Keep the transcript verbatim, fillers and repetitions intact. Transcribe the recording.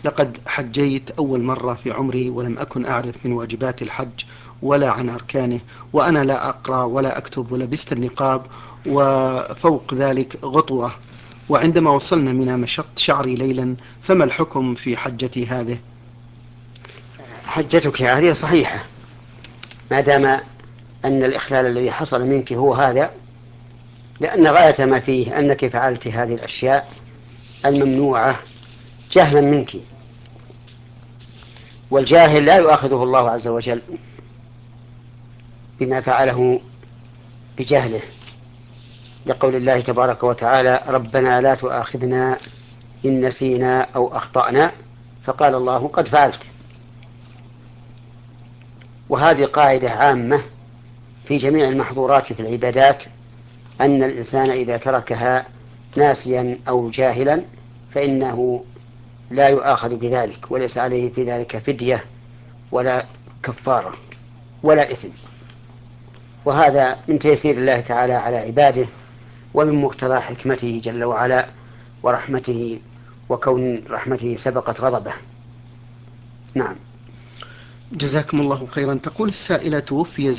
لقد حجيت أول مرة في عمري ولم أكن أعرف من واجبات الحج ولا عن أركانه، وأنا لا أقرأ ولا أكتب ولبست النقاب وفوق ذلك غطوة، وعندما وصلنا منى مشطت شعري ليلا. فما الحكم في حجتي هذه؟ حجتك هذه صحيحة ما دام أن الإخلال الذي حصل منك هو هذا، لأن غاية ما فيه أنك فعلت هذه الأشياء الممنوعة جهلا منك، والجاهل لا يؤاخذه الله عز وجل بما فعله بجهله، لقول الله تبارك وتعالى: ربنا لا تؤاخذنا إن نسينا أو أخطأنا، فقال الله: قد فعلت. وهذه قاعدة عامة في جميع المحظورات في العبادات، أن الإنسان إذا تركها ناسيا أو جاهلا فإنه لا يؤاخذ بذلك، وليس عليه في ذلك فدية ولا كفارة ولا إثم. وهذا من تيسير الله تعالى على عباده، ومن مقتضى حكمته جل وعلا ورحمته، وكون رحمته سبقت غضبه. نعم. جزاكم الله خيرا. تقول السائلة: توفي